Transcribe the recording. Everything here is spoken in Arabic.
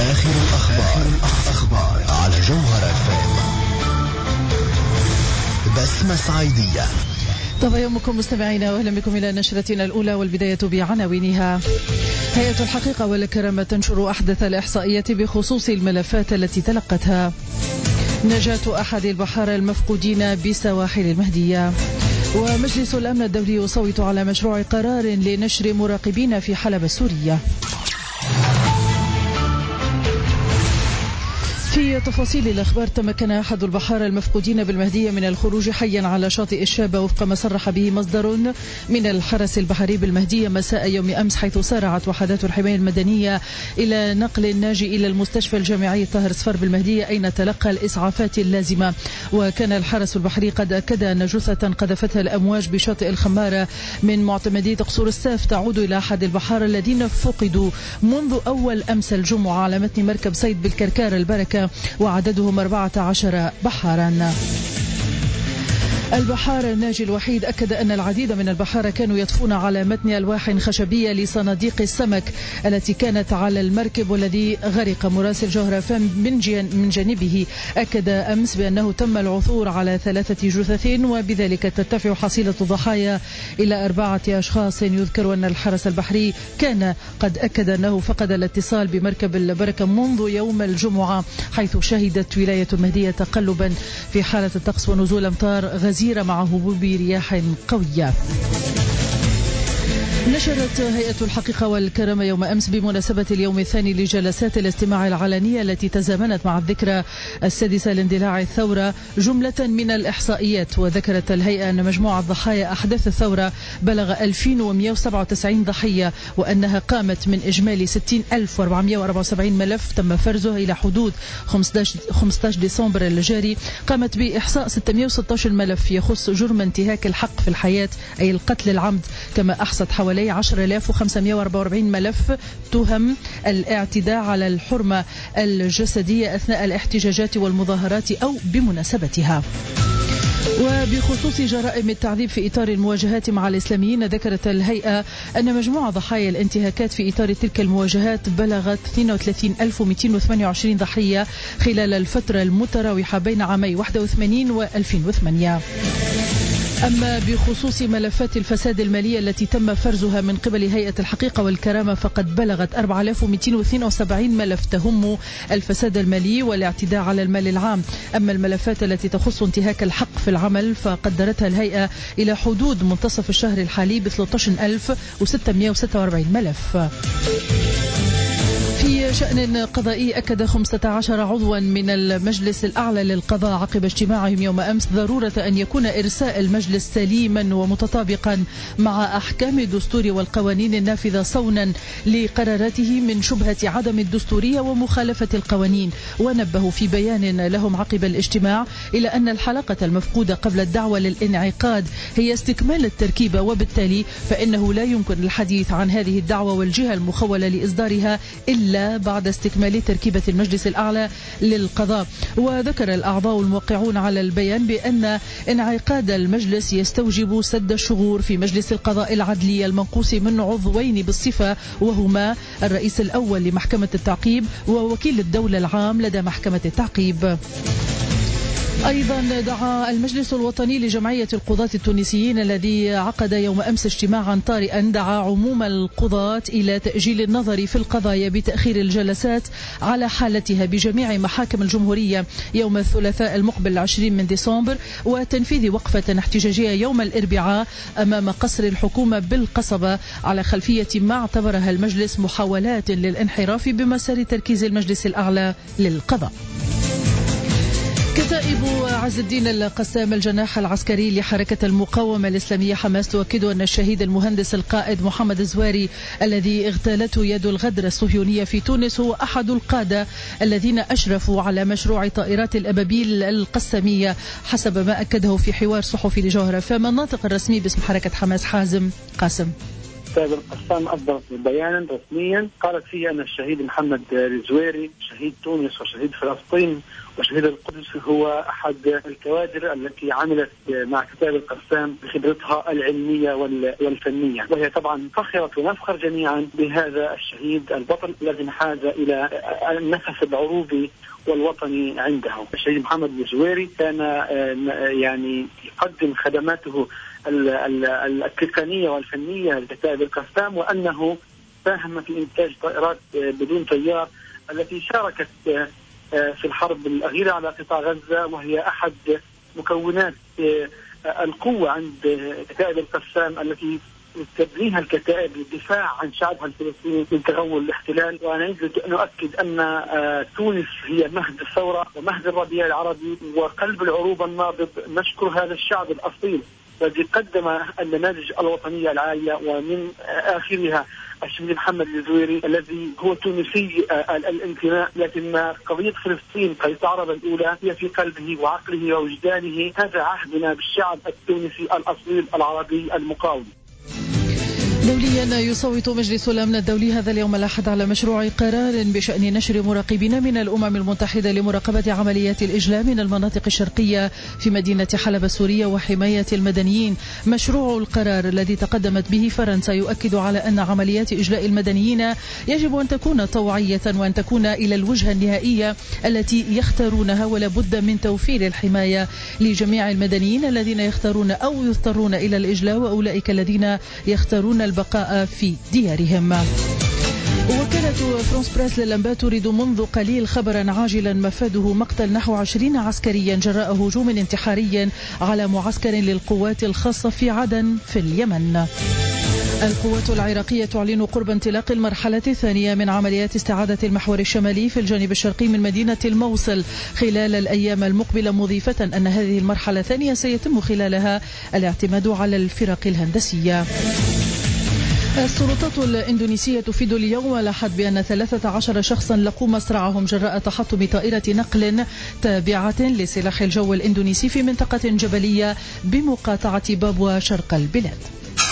آخر الأخبار على جوهر FM. بسمة صعيدية. طب يومكم مستمعينا، واهلا بكم الى نشرتنا الاولى، والبدايه بعناوينها. هيئة الحقيقة والكرامة تنشر احدث الاحصائيات بخصوص الملفات التي تلقتها. نجاة احد البحارة المفقودين بسواحل المهدية. ومجلس الامن الدولي يصوت على مشروع قرار لنشر مراقبين في حلب السورية. في تفاصيل الأخبار، تمكن أحد البحارة المفقودين بالمهدية من الخروج حيا على شاطئ الشابة وفق ما صرح به مصدر من الحرس البحري بالمهدية مساء يوم أمس، حيث سارعت وحدات الحماية المدنية إلى نقل الناجي إلى المستشفى الجامعي طاهر صفر بالمهدية، أين تلقى الإسعافات اللازمة. وكان الحرس البحري قد أكد أن جثة قذفتها الأمواج بشاطئ الخمارة من معتمدية قصور الساف تعود إلى أحد البحارة الذين فقدوا منذ أول أمس الجمعة على متن مركب صيد بالكركار البركة، وعددهم 14 بحارا. البحار الناجي الوحيد أكد أن العديد من البحارة كانوا يطفون على متن ألواح خشبية لصناديق السمك التي كانت على المركب، والذي غرق. مراسل جوهر فم من جانبه أكد أمس بأنه تم العثور على 3 جثث، وبذلك ترتفع حصيلة الضحايا إلى 4 أشخاص. يذكر أن الحرس البحري كان قد أكد أنه فقد الاتصال بمركب البركة منذ يوم الجمعة، حيث شهدت ولاية المهدية تقلبا في حالة الطقس ونزول أمطار غزيرة مع هبوب رياح قوية. نشرت هيئة الحقيقة والكرامة يوم أمس بمناسبة اليوم الثاني لجلسات الاستماع العلنية التي تزامنت مع الذكرى السادسة لاندلاع الثورة جملة من الإحصائيات. وذكرت الهيئة أن مجموع ضحايا أحداث الثورة بلغ 2197 ضحية، وأنها قامت من إجمالي 60,474 ملف تم فرزها إلى حدود 15 ديسمبر الجاري. قامت بإحصاء 616 ملف يخص جرم انتهاك الحق في الحياة أي القتل العمد، كما أحصت حوالي 10,544 ملف تهم الاعتداء على الحرمة الجسدية أثناء الاحتجاجات والمظاهرات أو بمناسبتها. وبخصوص جرائم التعذيب في إطار المواجهات مع الإسلاميين، ذكرت الهيئة أن مجموع ضحايا الانتهاكات في إطار تلك المواجهات بلغت 32,228 ضحية خلال الفترة المتراوحة بين عامي 81 و 2008. أما بخصوص ملفات الفساد المالي التي تم فرزها من قبل هيئة الحقيقة والكرامة، فقد بلغت 4,272 ملف تهم الفساد المالي والاعتداء على المال العام. أما الملفات التي تخص انتهاك الحق في العمل فقدرتها الهيئة إلى حدود منتصف الشهر الحالي ب 13,646 ملف. في شأن قضائي، أكد 15 عضوا من المجلس الأعلى للقضاء عقب اجتماعهم يوم أمس ضرورة أن يكون إرساء المجلس سليما ومتطابقا مع أحكام الدستور والقوانين النافذة صونا لقراراته من شبهة عدم الدستورية ومخالفة القوانين. ونبهوا في بيان لهم عقب الاجتماع إلى أن الحلقة المفقودة قبل الدعوة للانعقاد هي استكمال التركيبة، وبالتالي فإنه لا يمكن الحديث عن هذه الدعوة والجهة المخولة لإصدارها إلا بعد استكمال تركيبة المجلس الأعلى للقضاء. وذكر الأعضاء الموقعون على البيان بأن انعقاد المجلس يستوجب سد الشغور في مجلس القضاء العدلي المنقوص من عضوين بالصفة، وهما الرئيس الأول لمحكمة التعقيب ووكيل الدولة العام لدى محكمة التعقيب. أيضا دعا المجلس الوطني لجمعية القضاة التونسيين الذي عقد يوم أمس اجتماعا طارئا، دعا عموم القضاة إلى تأجيل النظر في القضايا بتأخير الجلسات على حالتها بجميع محاكم الجمهورية يوم الثلاثاء المقبل 20 من ديسمبر، وتنفيذ وقفة احتجاجية يوم الأربعاء أمام قصر الحكومة بالقصبة على خلفية ما اعتبرها المجلس محاولات للانحراف بمسار تركيز المجلس الأعلى للقضاء. كتائب عز الدين القسام الجناح العسكري لحركة المقاومة الإسلامية حماس تؤكد أن الشهيد المهندس القائد محمد الزواري الذي اغتالته يد الغدر الصهيونية في تونس هو أحد القادة الذين أشرفوا على مشروع طائرات الأبابيل القسامية، حسب ما أكده في حوار صحفي لجوهر فم الناطق الرسمي باسم حركة حماس حازم قاسم. كتائب القسام أصدرت بيانا رسميا قالت فيه أن الشهيد محمد الزويري شهيد تونس وشهيد فلسطين وشهيد القدس هو أحد الكوادر التي عملت مع كتائب القسام بخبرتها العلمية والفنية، وهي طبعا فخرت ونفخر جميعا بهذا الشهيد البطل الذي انحاز إلى النفس العروبي والوطني عنده. الشهيد محمد الزويري كان يعني يقدم خدماته التقنية والفنية لكتائب القسام، وأنه ساهم في إنتاج طائرات بدون طيار التي شاركت في الحرب الأخيرة على قطاع غزة، وهي أحد مكونات القوة عند كتائب القسام التي تبنيها الكتائب للدفاع عن شعبها الفلسطيني من تغول الاحتلال. وأنا أريد أن أؤكد أن تونس هي مهد الثورة ومهد الربيع العربي وقلب العروبة النابض. نشكر هذا الشعب الأصيل الذي قدم النماذج الوطنية العالية، ومن آخرها الشهيد محمد الزويري الذي هو تونسي الانتماء، لكن قضية فلسطين قضية العرب الأولى هي في قلبه وعقله ووجدانه. هذا عهدنا بالشعب التونسي الأصيل العربي المقاوم. دوليا يصوت مجلس الأمن الدولي هذا اليوم الأحد على مشروع قرار بشأن نشر مراقبين من الأمم المتحدة لمراقبة عمليات الإجلاء من المناطق الشرقية في مدينة حلب السورية وحماية المدنيين. مشروع القرار الذي تقدمت به فرنسا يؤكد على أن عمليات إجلاء المدنيين يجب أن تكون طوعية وأن تكون إلى الوجهة النهائية التي يختارونها، ولا بد من توفير الحماية لجميع المدنيين الذين يختارون أو يضطرون إلى الإجلاء وأولئك الذين يختارون البقاء في ديارهم. وكالة فرانس بريس للأنباء تريد منذ قليل خبرا عاجلا مفاده مقتل نحو 20 عسكريا جراء هجوم انتحاري على معسكر للقوات الخاصة في عدن في اليمن. القوات العراقية تعلن قرب انطلاق المرحلة الثانية من عمليات استعادة المحور الشمالي في الجانب الشرقي من مدينة الموصل خلال الأيام المقبلة، مضيفة أن هذه المرحلة الثانية سيتم خلالها الاعتماد على الفرق الهندسية. السلطات الإندونيسية تفيد اليوم الأحد بأن 13 شخصا لقوا مصرعهم جراء تحطم طائرة نقل تابعة لسلاح الجو الإندونيسي في منطقة جبلية بمقاطعة بابوا شرق البلاد.